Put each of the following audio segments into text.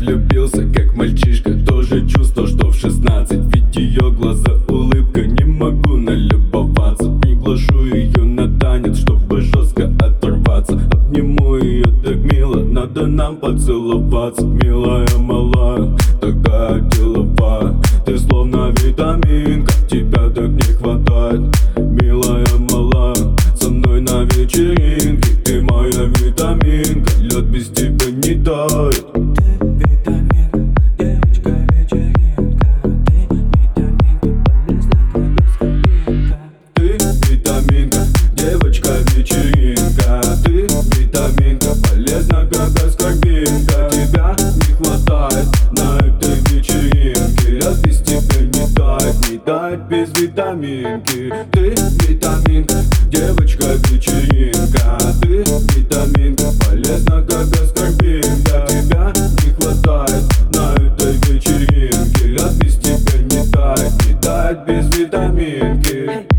влюбился, как мальчишка. Тоже чувствовал, что в 16. Ведь ее глаза, улыбка, не могу налюбоваться. Приглашу ее на танец, чтобы жестко оторваться. Обниму ее так мило, надо нам поцеловаться. Милая, малая, такая деловая, ты словно витаминка, тебя так не хватает. Милая, малая, со мной на вечеринке, ты моя витаминка, лед без тебя не тает. Девочка вечеринка, ты витаминка, полезна как аскорбинка. Тебя не хватает на этой вечеринке, лед без тебя не тает, не тает без витаминки. Ты витаминка, девочка вечеринка, ты витаминка, полезна как аскорбинка. Тебя не хватает на этой вечеринке, лед без тебя не тает без витаминки.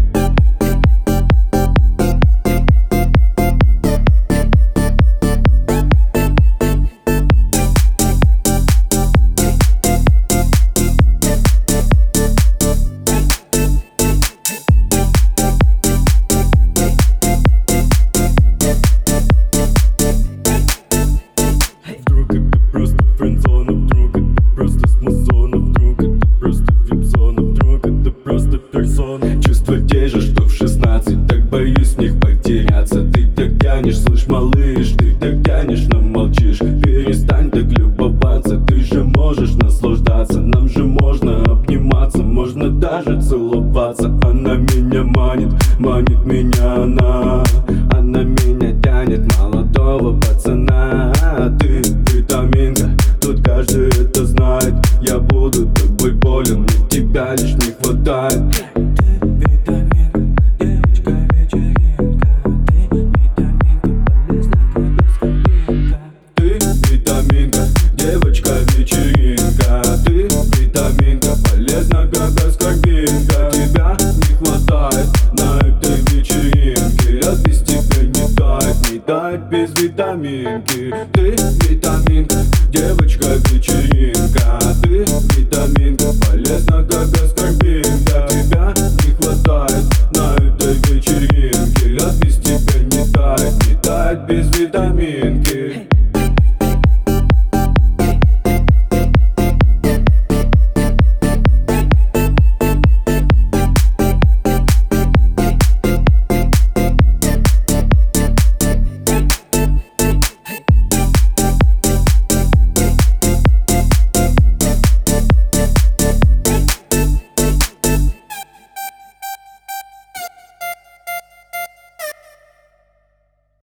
Вдруг это просто френдзона, вдруг это просто смазона, вдруг это просто вип-зона, вдруг это просто персона. Чувства те же, что в 16, так боюсь в них потеряться. Ты так тянешь, слышь, малыш, ты так тянешь, но молчишь. Перестань так любоваться, ты же можешь наслаждаться. Нам же можно обниматься, можно даже целоваться. Она меня манит, манит меня она меня тянет, молодого пацана. Ты витаминка, тут каждый